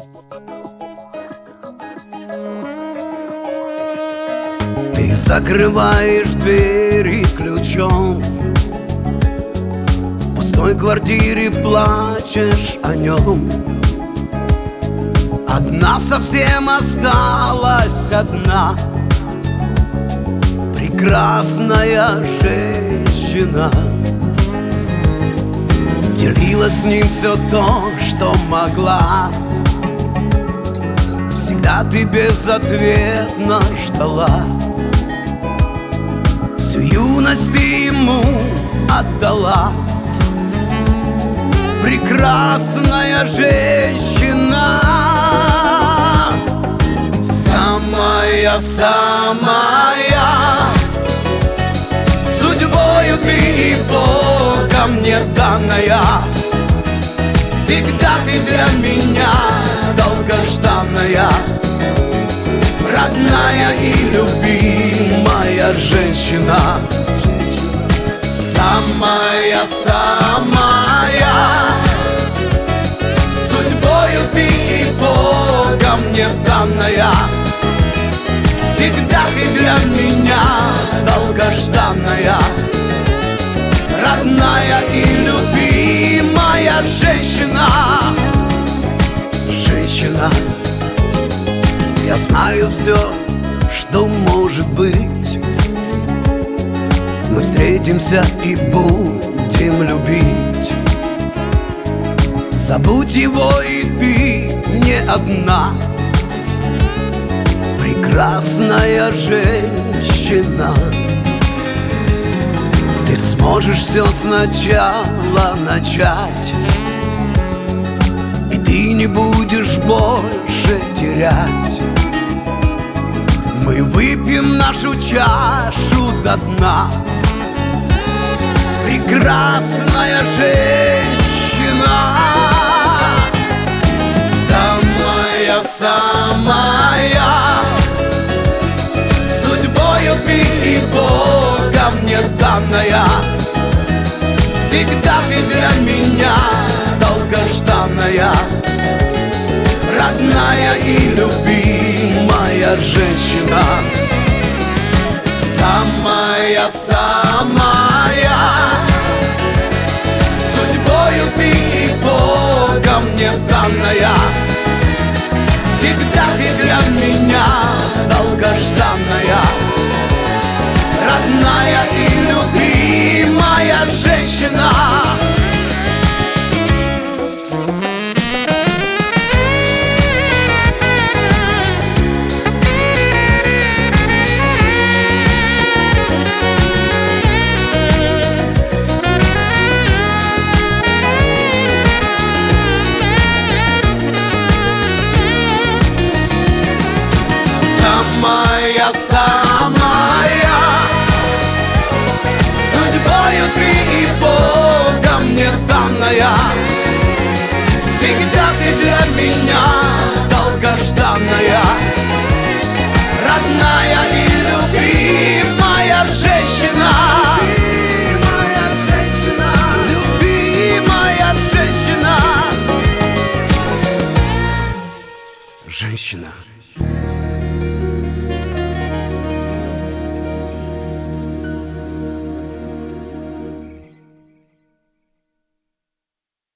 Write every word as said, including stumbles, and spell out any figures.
Ты закрываешь двери ключом, в пустой квартире плачешь о нем. Одна совсем осталась одна, прекрасная женщина. Делила с ним все то, что могла. Всегда ты безответно ждала. Всю юность ты ему отдала. Прекрасная женщина, самая-самая, судьбою ты и Богом не данная. Всегда ты для меня долгожданная, родная и любимая женщина. Самая-самая, судьбою ты и Богом не данная. Всегда ты для меня долгожданная, родная и любимая женщина. Женщина, я знаю все, что может быть. Мы встретимся и будем любить. Забудь его, и ты не одна. Прекрасная женщина, ты сможешь все сначала начать, и ты не будешь больше терять. Мы выпьем нашу чашу до дна. Прекрасная женщина, самая-самая, судьбою ты и Богом не данная. Всегда ты для меня долгожданная, родная и любимая женщина. Самая-самая, судьбою ты и Богом не данная. Всегда ты для меня долгожданная, родная и любимая женщина. Самая-самая, судьбою ты и Богом не данная. Всегда ты для меня долгожданная, родная и любимая женщина. Любимая женщина, любимая женщина. Женщина.